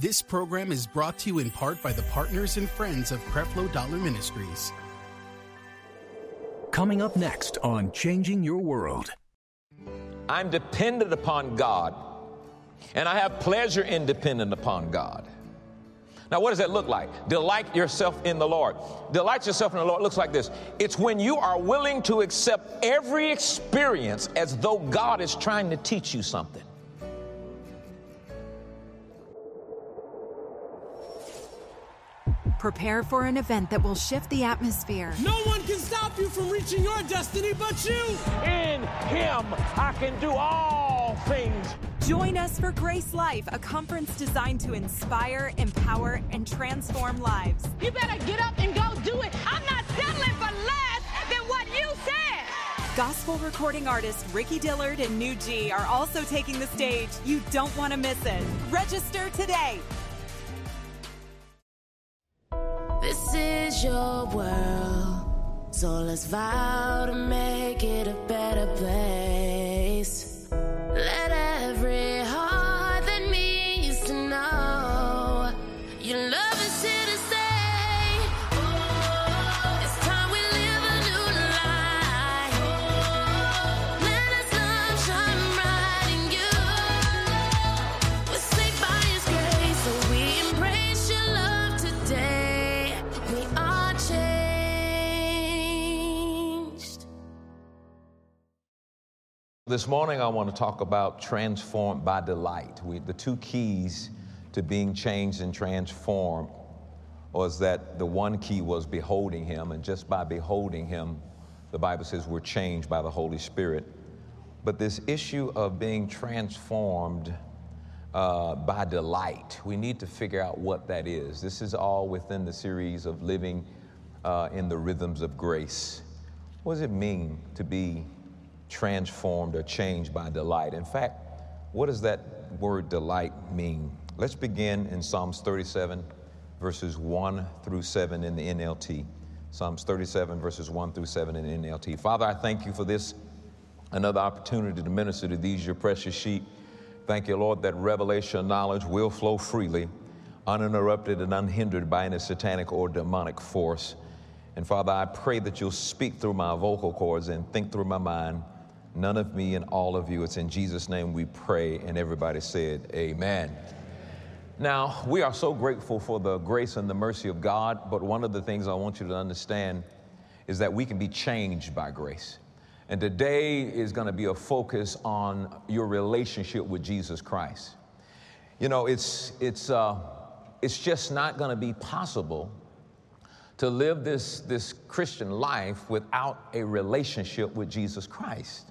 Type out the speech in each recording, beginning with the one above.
This program is brought to you in part by the partners and friends of Creflo Dollar Ministries. Coming up next on Changing Your World. I'm dependent upon God, and I have pleasure in dependent upon God. Now, what does that look like? Delight yourself in the Lord. Delight yourself in the Lord looks like this. It's when you are willing to accept every experience as though God is trying to teach you something. Prepare for an event that will shift the atmosphere. No one can stop you from reaching your destiny but you. In Him, I can do all things. Join us for Grace Life, a conference designed to inspire, empower, and transform lives. You better get up and go do it. I'm not settling for less than what you said. Gospel recording artists Ricky Dillard and New G are also taking the stage. You don't want to miss it. Register today. This is your world, so let's vow to make it a better place. Let every heart that needs to know your love is here to stay. It's time we live a new life. Let us love shine bright in you. We're saved by His grace, so we embrace your love today. We are changed. This morning, I want to talk about transformed by delight. The two keys to being changed and transformed was that the one key was beholding Him, and just by beholding Him, the Bible says we're changed by the Holy Spirit. But this issue of being transformed by delight, we need to figure out what that is. This is all within the series of living in the rhythms of grace. What does it mean to be transformed or changed by delight? In fact, what does that word delight mean? Let's begin in Psalms 37, verses 1 through 7 in the NLT. Psalms 37, verses 1 through 7 in the NLT. Father, I thank you for this, another opportunity to minister to these, your precious sheep. Thank you, Lord, that revelation knowledge will flow freely, uninterrupted and unhindered by any satanic or demonic force. And Father, I pray that you'll speak through my vocal cords and think through my mind. None of me and all of you. It's in Jesus' name we pray. And everybody said, amen. Now, we are so grateful for the grace and the mercy of God. But one of the things I want you to understand is that we can be changed by grace. And today is going to be a focus on your relationship with Jesus Christ. You know, it's just not going to be possible to live this Christian life without a relationship with Jesus Christ.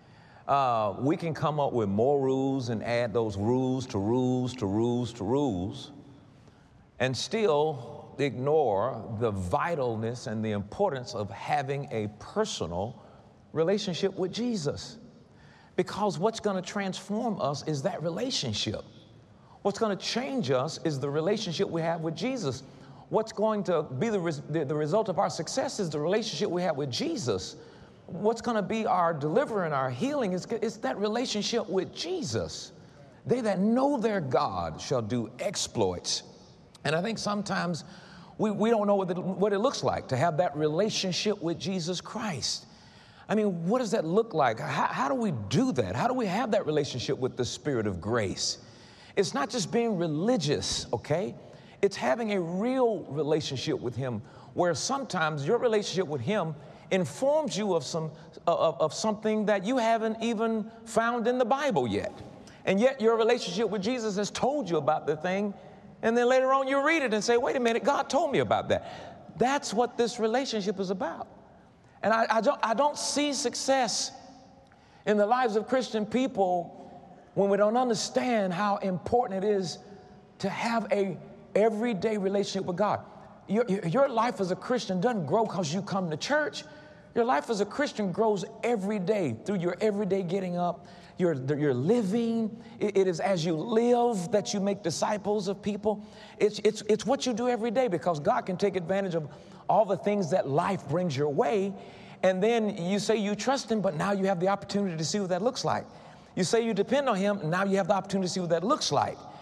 We can come up with more rules and add those rules to rules to rules to rules and still ignore the vitalness and the importance of having a personal relationship with Jesus. Because what's going to transform us is that relationship. What's going to change us is the relationship we have with Jesus. What's going to be the result of our success is the relationship we have with Jesus. What's going to be our deliverance and our healing is that relationship with Jesus. They that know their God shall do exploits. And I think sometimes we don't know what it looks like to have that relationship with Jesus Christ. I mean, what does that look like? How do we do that? How do we have that relationship with the Spirit of grace? It's not just being religious, okay? It's having a real relationship with Him, where sometimes your relationship with Him informs you of something that you haven't even found in the Bible yet. And yet your relationship with Jesus has told you about the thing, and then later on you read it and say, wait a minute, God told me about that. That's what this relationship is about. And I don't see success in the lives of Christian people when we don't understand how important it is to have a everyday relationship with God. Your life as a Christian doesn't grow because you come to church. Your life as a Christian grows every day through your everyday getting up, your living. It is as you live that you make disciples of people. It's what you do every day, because God can take advantage of all the things that life brings your way. And then you say you trust Him, but now you have the opportunity to see what that looks like. You say you depend on Him, and now you have the opportunity to see what that looks like.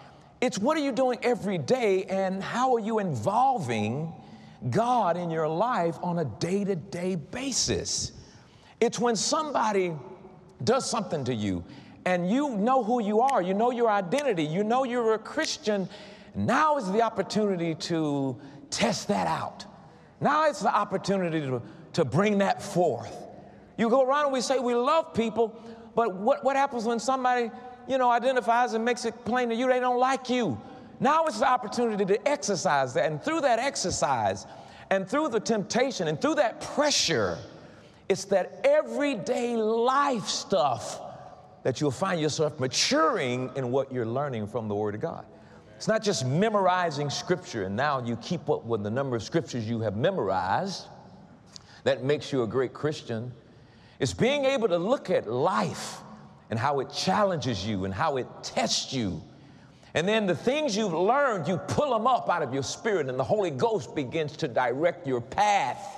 It's what are you doing every day, and how are you involving God in your life on a day-to-day basis? It's when somebody does something to you and you know who you are, you know your identity, you know you're a Christian. Now is the opportunity to test that out. Now it's the opportunity to bring that forth. You go around and we say we love people, but what happens when somebody, identifies and makes it plain to you they don't like you? Now it's the opportunity to exercise that. And through that exercise and through the temptation and through that pressure, it's that everyday life stuff that you'll find yourself maturing in what you're learning from the Word of God. It's not just memorizing Scripture, and now you keep up with the number of Scriptures you have memorized. That makes you a great Christian. It's being able to look at life and how it challenges you and how it tests you. And then the things you've learned, you pull them up out of your spirit, and the Holy Ghost begins to direct your path.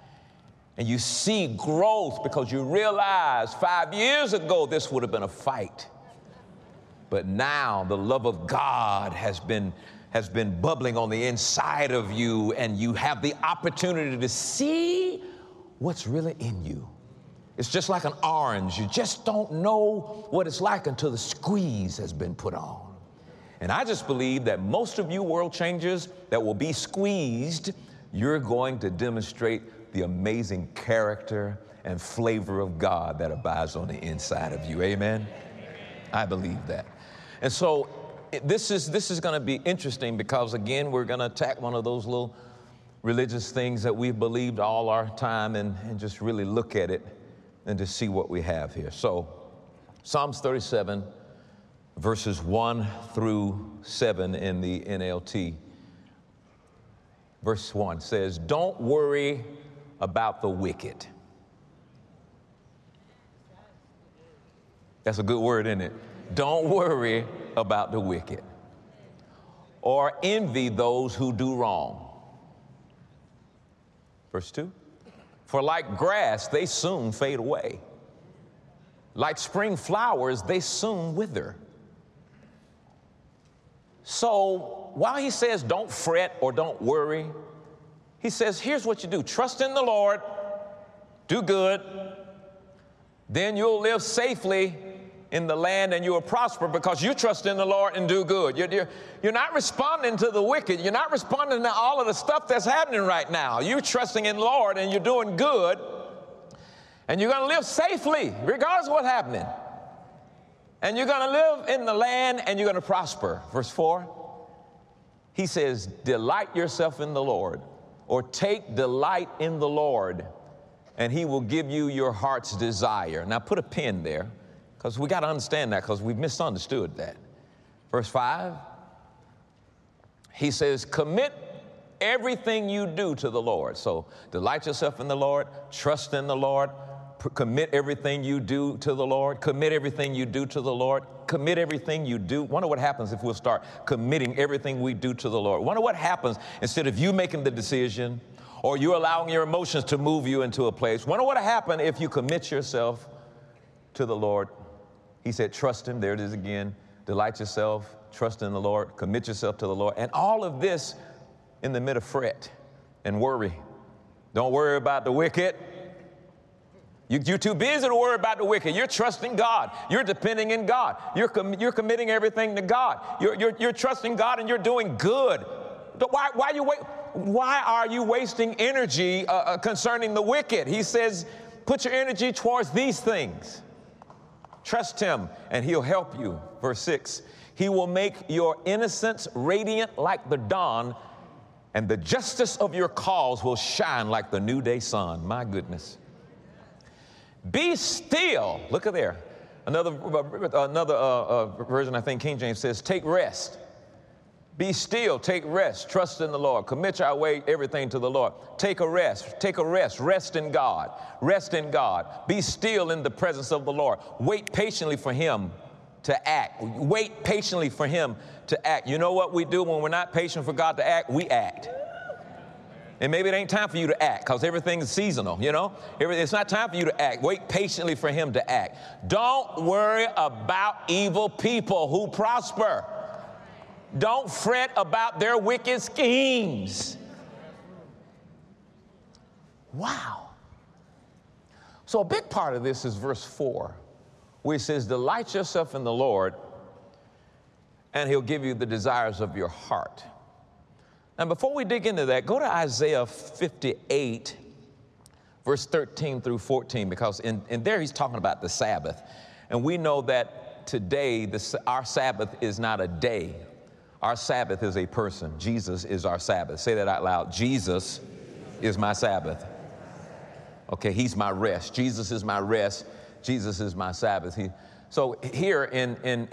And you see growth because you realize 5 years ago this would have been a fight. But now the love of God has been bubbling on the inside of you, and you have the opportunity to see what's really in you. It's just like an orange. You just don't know what it's like until the squeeze has been put on. And I just believe that most of you world changers that will be squeezed, you're going to demonstrate the amazing character and flavor of God that abides on the inside of you. Amen? I believe that. And so this is going to be interesting because, again, we're going to attack one of those little religious things that we've believed all our time and just really look at it and to see what we have here. So Psalms 37, verses 1 through 7 in the NLT. Verse 1 says, "Don't worry about the wicked." That's a good word, isn't it? Don't worry about the wicked, or envy those who do wrong. Verse 2, "For like grass, they soon fade away. Like spring flowers, they soon wither." So while he says don't fret or don't worry, he says, here's what you do. Trust in the Lord, do good, then you'll live safely in the land and you will prosper because you trust in the Lord and do good. You're not responding to the wicked. You're not responding to all of the stuff that's happening right now. You're trusting in the Lord and you're doing good, and you're going to live safely regardless of what's happening. And you're going to live in the land and you're going to prosper. Verse 4, he says, delight yourself in the Lord, or take delight in the Lord, and he will give you your heart's desire. Now put a pin there, because we got to understand that, because we've misunderstood that. Verse 5, he says, commit everything you do to the Lord. So delight yourself in the Lord, trust in the Lord, commit everything you do to the Lord, commit everything you do to the Lord, commit everything you do. Wonder what happens if we'll start committing everything we do to the Lord. Wonder what happens instead of you making the decision or you allowing your emotions to move you into a place. Wonder what happened if you commit yourself to the Lord. He said, trust him. There it is again. Delight yourself, trust in the Lord, commit yourself to the Lord. And all of this in the midst of fret and worry. Don't worry about the wicked. You're too busy to worry about the wicked. You're trusting God. You're depending in God. You're committing everything to God. You're trusting God and you're doing good. Why are you wasting energy concerning the wicked? He says, put your energy towards these things. Trust him and he'll help you. Verse 6, he will make your innocence radiant like the dawn, and the justice of your cause will shine like the noonday sun. My goodness. Be still. Look at there. Another version, I think King James says, take rest. Be still, take rest, trust in the Lord. Commit your way, everything to the Lord. Take a rest, rest in God. Rest in God. Be still in the presence of the Lord. Wait patiently for him to act. Wait patiently for him to act. You know what we do when we're not patient for God to act? We act. And maybe it ain't time for you to act because everything is seasonal, you know? It's not time for you to act. Wait patiently for him to act. Don't worry about evil people who prosper. Don't fret about their wicked schemes. Wow. So a big part of this is verse 4, where he says, delight yourself in the Lord, and he'll give you the desires of your heart. Now, before we dig into that, go to Isaiah 58, verse 13 through 14, because in there he's talking about the Sabbath. And we know that today, our Sabbath is not a day. Our Sabbath is a person. Jesus is our Sabbath. Say that out loud. Jesus is my Sabbath. Okay, he's my rest. Jesus is my rest. Jesus is my Sabbath. So here in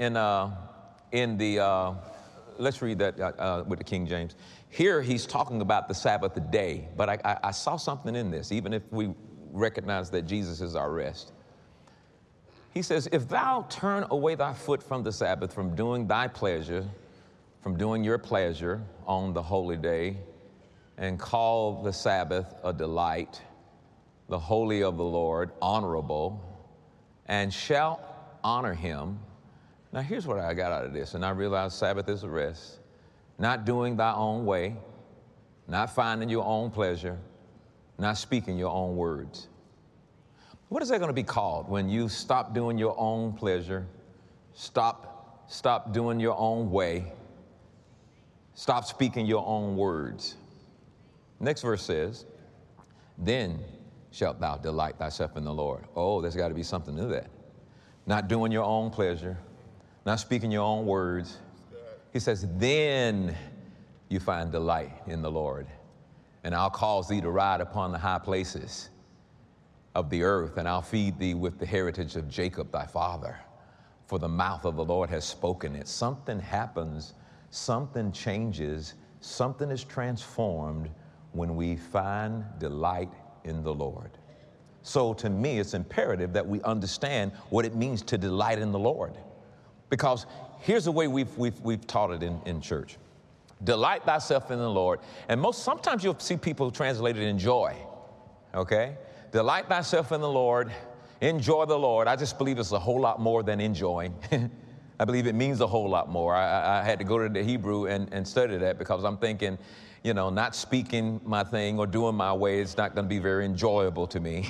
the, let's read that with the King James. Here he's talking about the Sabbath day, but I saw something in this, even if we recognize that Jesus is our rest. He says, if thou turn away thy foot from the Sabbath, from doing thy pleasure, from doing your pleasure on the holy day, and call the Sabbath a delight, the holy of the Lord honorable, and shall honor him. Now here's what I got out of this, and I realized Sabbath is a rest. Not doing thy own way, not finding your own pleasure, not speaking your own words. What is that going to be called when you stop doing your own pleasure, stop doing your own way, stop speaking your own words? Next verse says, then shalt thou delight thyself in the Lord. Oh, there's got to be something to that. Not doing your own pleasure, not speaking your own words. He says, then you find delight in the Lord, and I'll cause thee to ride upon the high places of the earth, and I'll feed thee with the heritage of Jacob thy father, for the mouth of the Lord has spoken it. Something happens, something changes, something is transformed when we find delight in the Lord. So to me, it's imperative that we understand what it means to delight in the Lord, because here's the way we've taught it in church. Delight thyself in the Lord. And sometimes you'll see people translate it enjoy, okay? Delight thyself in the Lord, enjoy the Lord. I just believe it's a whole lot more than enjoying. I believe it means a whole lot more. I had to go to the Hebrew and study that, because I'm thinking, not speaking my thing or doing my way is not going to be very enjoyable to me,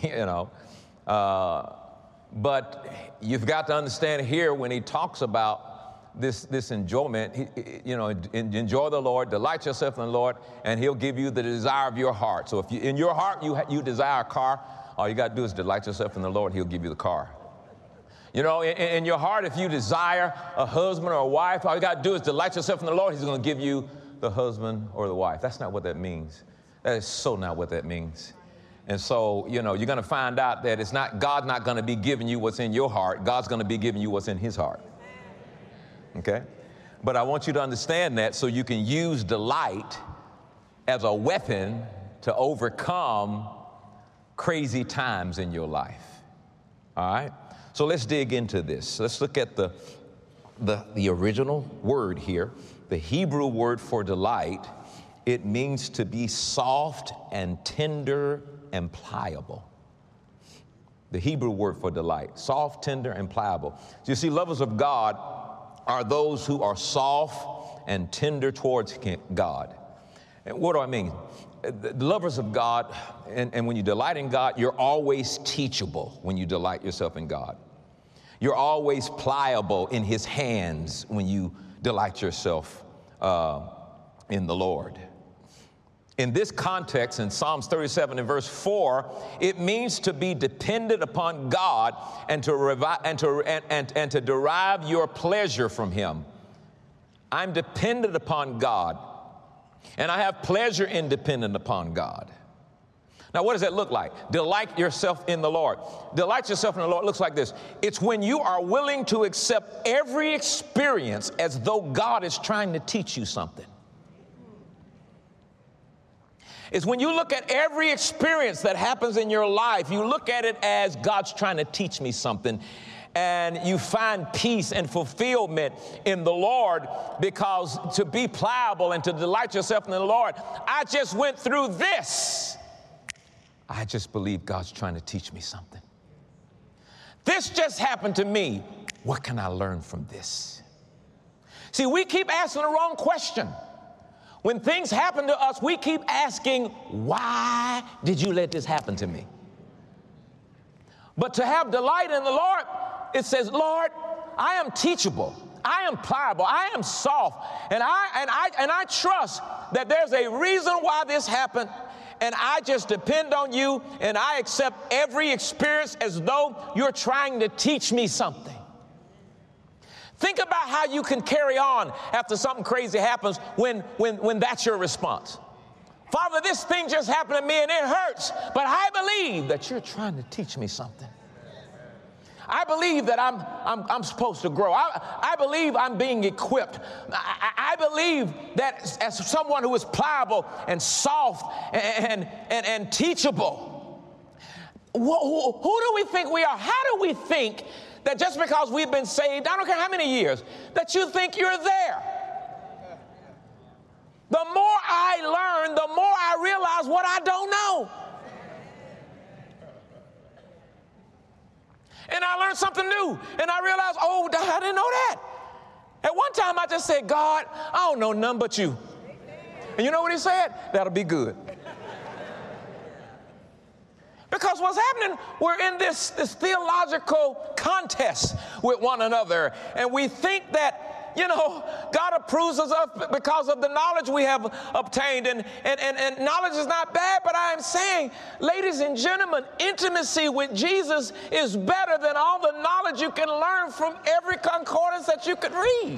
But you've got to understand here when he talks about this enjoyment, enjoy the Lord, delight yourself in the Lord, and he'll give you the desire of your heart. So if in your heart you desire a car, all you got to do is delight yourself in the Lord, he'll give you the car. In your heart, if you desire a husband or a wife, all you got to do is delight yourself in the Lord, he's going to give you the husband or the wife. That's not what that means. That is so not what that means. And so, you're going to find out that God's not going to be giving you what's in your heart. God's going to be giving you what's in his heart. Okay? But I want you to understand that so you can use delight as a weapon to overcome crazy times in your life. All right? So let's dig into this. Let's look at the original word here. The Hebrew word for delight, it means to be soft and tender and pliable. The Hebrew word for delight, soft, tender, and pliable. So you see, lovers of God are those who are soft and tender towards God. And what do I mean? The lovers of God, and when you delight in God, you're always teachable when you delight yourself in God. You're always pliable in his hands when you delight yourself in the Lord. In this context, in Psalms 37 and verse 4, it means to be dependent upon God and to derive your pleasure from him. I'm dependent upon God, and I have pleasure in dependent upon God. Now, what does that look like? Delight yourself in the Lord. Delight yourself in the Lord looks like this. It's when you are willing to accept every experience as though God is trying to teach you something. It's when you look at every experience that happens in your life, you look at it as God's trying to teach me something, and you find peace and fulfillment in the Lord, because to be pliable and to delight yourself in the Lord, I just went through this. I just believe God's trying to teach me something. This just happened to me. What can I learn from this? See, we keep asking the wrong question. When things happen to us, we keep asking, why did you let this happen to me? But to have delight in the Lord, it says, Lord, I am teachable. I am pliable. I am soft. And I trust that there's a reason why this happened. And I just depend on you, and I accept every experience as though you're trying to teach me something. Think about how you can carry on after something crazy happens when that's your response. Father, this thing just happened to me and it hurts, but I believe that you're trying to teach me something. I believe that I'm supposed to grow. I believe I'm being equipped. I believe that as someone who is pliable and soft and teachable. Who do we think we are? How do we think that just because we've been saved, I don't care how many years, that you think you're there? The more I learn, the more I realize what I don't know. And I learned something new, and I realized, oh, I didn't know that. At one time, I just said, God, I don't know none but you. And you know what he said? That'll be good. Because what's happening, we're in this theological contest with one another, and we think that, you know, God approves us because of the knowledge we have obtained. And knowledge is not bad, but I am saying, ladies and gentlemen, intimacy with Jesus is better than all the knowledge you can learn from every concordance that you could read.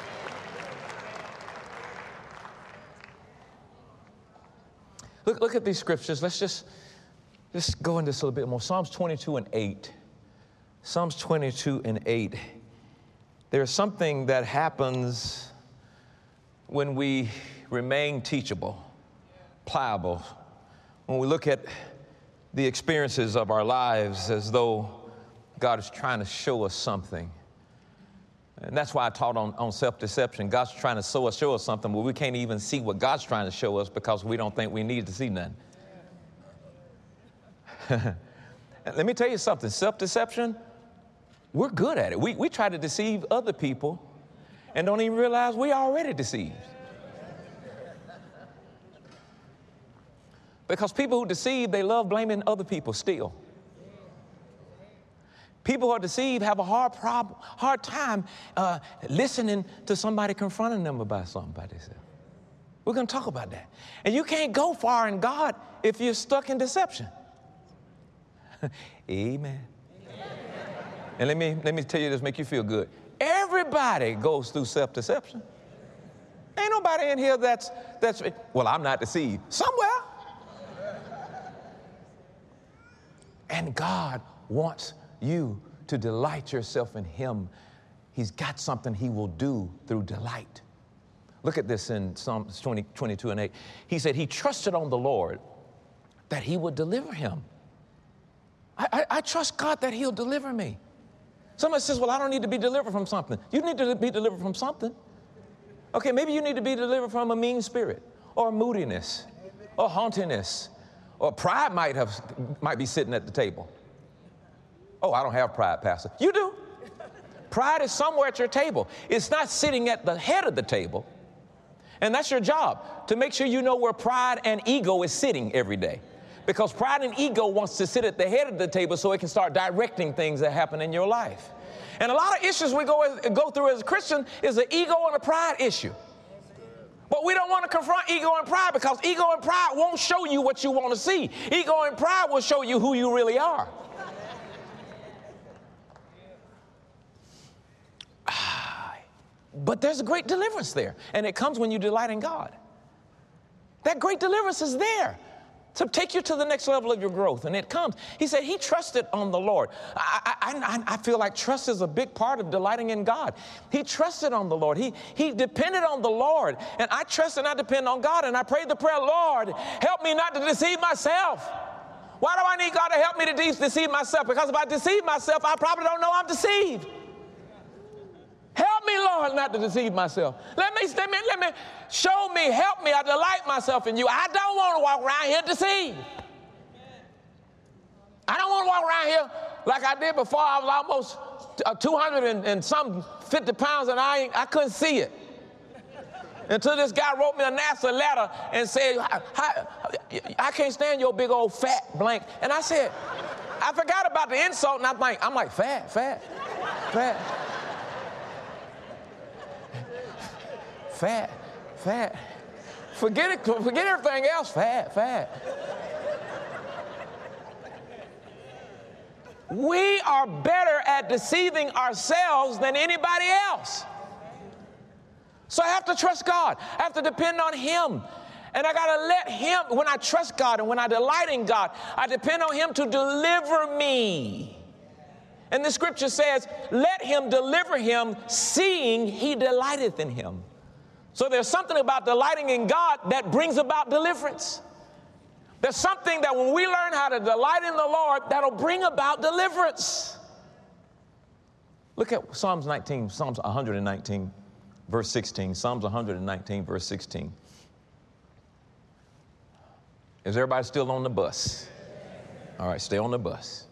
Look at these scriptures. Let's go into this a little bit more. Psalms 22 and 8. Psalms 22 and 8. There's something that happens when we remain teachable, pliable, when we look at the experiences of our lives as though God is trying to show us something. And that's why I taught on self-deception. God's trying to show us something, but we can't even see what God's trying to show us because we don't think we need to see nothing. Let me tell you something. Self-deception, we're good at it. We try to deceive other people and don't even realize we are already deceived. Because people who deceive, they love blaming other people still. People who are deceived have a hard time listening to somebody confronting them about something. We're going to talk about that. And you can't go far in God if you're stuck in deception. Amen. And let me tell you this, make you feel good. Everybody goes through self-deception. Ain't nobody in here that's well, I'm not deceived. Somewhere. And God wants you to delight yourself in him. He's got something he will do through delight. Look at this in Psalms 22 and 8. He said he trusted on the Lord that he would deliver him. I trust God that he'll deliver me. Somebody says, well, I don't need to be delivered from something. You need to be delivered from something. Okay, maybe you need to be delivered from a mean spirit or moodiness or haughtiness or pride might be sitting at the table. Oh, I don't have pride, Pastor. You do. Pride is somewhere at your table. It's not sitting at the head of the table. And that's your job, to make sure you know where pride and ego is sitting every day. Because pride and ego wants to sit at the head of the table so it can start directing things that happen in your life. And a lot of issues we go through as a Christian is an ego and a pride issue. But we don't want to confront ego and pride because ego and pride won't show you what you want to see. Ego and pride will show you who you really are. But there's a great deliverance there. And it comes when you delight in God. That great deliverance is there to take you to the next level of your growth. And it comes. He said he trusted on the Lord. I feel like trust is a big part of delighting in God. He trusted on the Lord. He depended on the Lord. And I trust and I depend on God. And I prayed the prayer, Lord, help me not to deceive myself. Why do I need God to help me to deceive myself? Because if I deceive myself, I probably don't know I'm deceived. Help me, Lord, not to deceive myself. Let me show me, help me. I delight myself in you. I don't want to walk around here deceived. I don't want to walk around here like I did before. I was almost 200 and some 50 pounds, and I couldn't see it. Until this guy wrote me a nasty letter and said, I can't stand your big old fat blank. And I said, I forgot about the insult, and I'm like, fat. Forget everything else, fat. We are better at deceiving ourselves than anybody else. So I have to trust God. I have to depend on Him. And I got to let Him, when I trust God and when I delight in God, I depend on Him to deliver me. And the scripture says, let Him deliver him, seeing He delighteth in Him. So there's something about delighting in God that brings about deliverance. There's something that when we learn how to delight in the Lord, that'll bring about deliverance. Look at Psalms 119, verse 16. Psalms 119, verse 16. Is everybody still on the bus? All right, stay on the bus.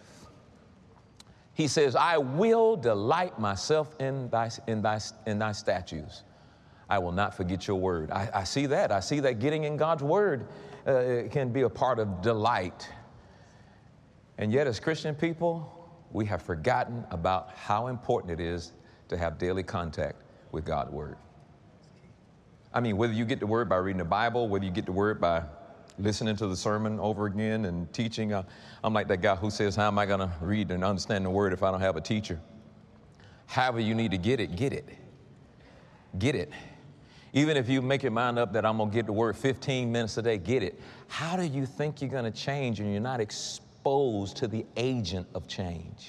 He says, I will delight myself in thy statutes. I will not forget your word. I see that. I see that getting in God's word can be a part of delight. And yet, as Christian people, we have forgotten about how important it is to have daily contact with God's word. I mean, whether you get the word by reading the Bible, whether you get the word by listening to the sermon over again and teaching. I'm like that guy who says, how am I going to read and understand the word if I don't have a teacher? However you need to get it. Get it. Even if you make your mind up that I'm going to get the word 15 minutes a day, get it. How do you think you're going to change when you're not exposed to the agent of change?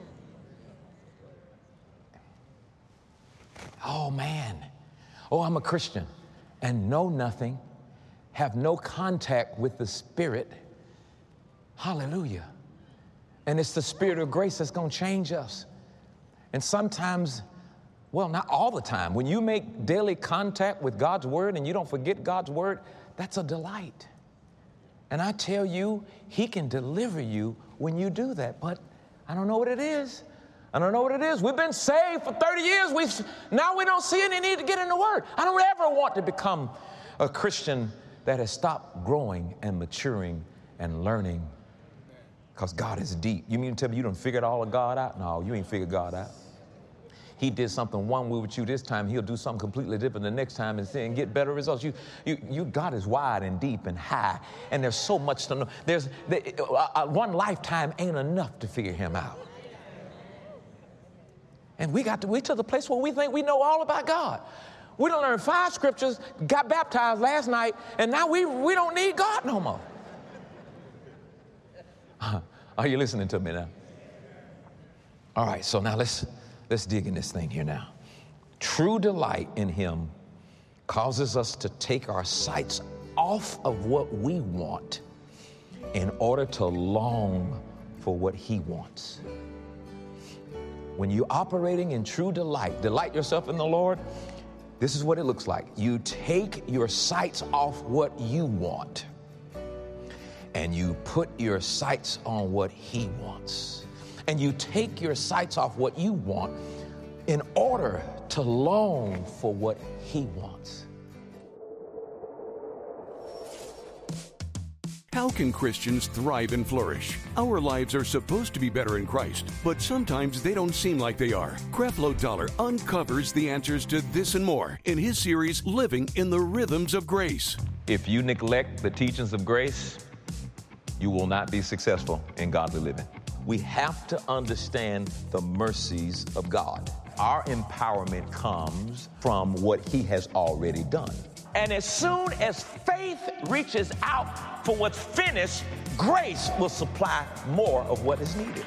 Oh, man. Oh, I'm a Christian and know nothing, have no contact with the Spirit. Hallelujah. And it's the Spirit of grace that's going to change us. And sometimes, well, not all the time, when you make daily contact with God's word and you don't forget God's word, that's a delight. And I tell you, He can deliver you when you do that. But I don't know what it is. We've been saved for 30 years. Now we don't see any need to get in the word. I don't ever want to become a Christian that has stopped growing and maturing and learning, because God is deep. You mean to tell me you done figured all of God out? No, you ain't figured God out. He did something one way with you this time, He'll do something completely different the next time and get better results. God is wide and deep and high, and there's so much to know. One lifetime ain't enough to figure Him out. And we to the place where we think we know all about God. We done learned 5 scriptures, got baptized last night, and now we don't need God no more. Are you listening to me now? All right, so now let's dig in this thing here now. True delight in Him causes us to take our sights off of what we want in order to long for what He wants. When you're operating in true delight yourself in the Lord, this is what it looks like. You take your sights off what you want, and you put your sights on what He wants. And you take your sights off what you want in order to long for what He wants. How can Christians thrive and flourish? Our lives are supposed to be better in Christ, but sometimes they don't seem like they are. Creflo Dollar uncovers the answers to this and more in his series, Living in the Rhythms of Grace. If you neglect the teachings of grace, you will not be successful in godly living. We have to understand the mercies of God. Our empowerment comes from what He has already done. And as soon as faith reaches out for what's finished, grace will supply more of what is needed.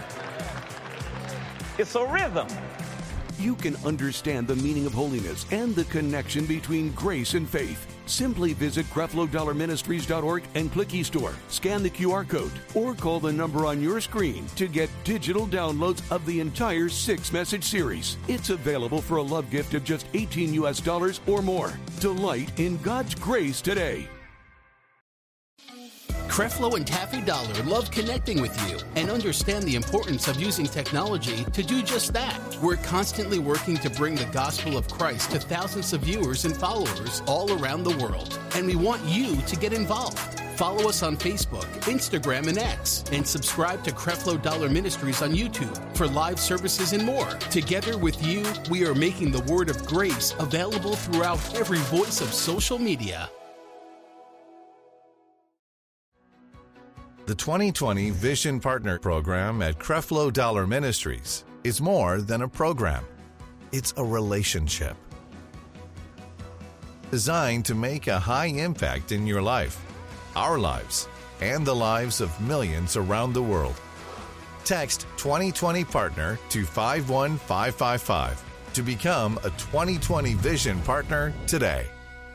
It's a rhythm. You can understand the meaning of holiness and the connection between grace and faith. Simply visit CrefloDollarMinistries.org and click eStore, scan the QR code, or call the number on your screen to get digital downloads of the entire 6-message series. It's available for a love gift of just $18 or more. Delight in God's grace today. Creflo and Taffy Dollar love connecting with you and understand the importance of using technology to do just that. We're constantly working to bring the gospel of Christ to thousands of viewers and followers all around the world, and we want you to get involved. Follow us on Facebook, Instagram, and X, and subscribe to Creflo Dollar Ministries on YouTube for live services and more. Together with you, we are making the word of grace available throughout every voice of social media. The 2020 Vision Partner Program at Creflo Dollar Ministries is more than a program. It's a relationship designed to make a high impact in your life, our lives, and the lives of millions around the world. Text 2020 Partner to 51555 to become a 2020 Vision Partner today.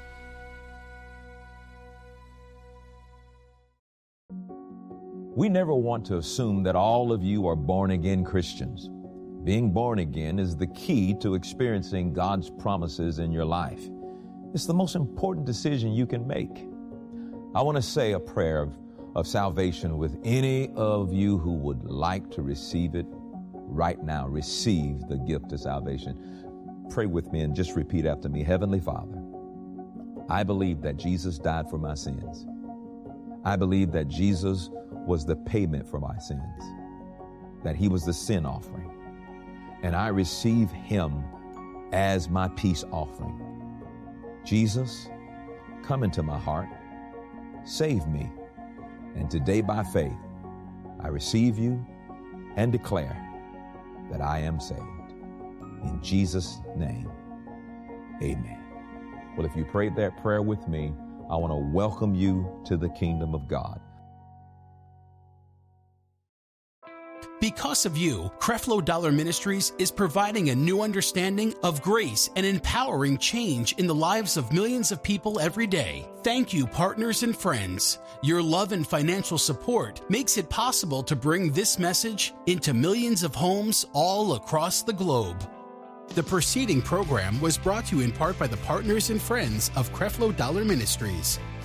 We never want to assume that all of you are born-again Christians. Being born again is the key to experiencing God's promises in your life. It's the most important decision you can make. I want to say a prayer of salvation with any of you who would like to receive it right now. Receive the gift of salvation. Pray with me and just repeat after me. Heavenly Father, I believe that Jesus died for my sins. I believe that Jesus was the payment for my sins, that he was the sin offering, and I receive him as my peace offering. Jesus, come into my heart, save me, and today by faith, I receive you and declare that I am saved. In Jesus' name, amen. Well, if you prayed that prayer with me, I want to welcome you to the kingdom of God. Because of you, Creflo Dollar Ministries is providing a new understanding of grace and empowering change in the lives of millions of people every day. Thank you, partners and friends. Your love and financial support makes it possible to bring this message into millions of homes all across the globe. The preceding program was brought to you in part by the partners and friends of Creflo Dollar Ministries.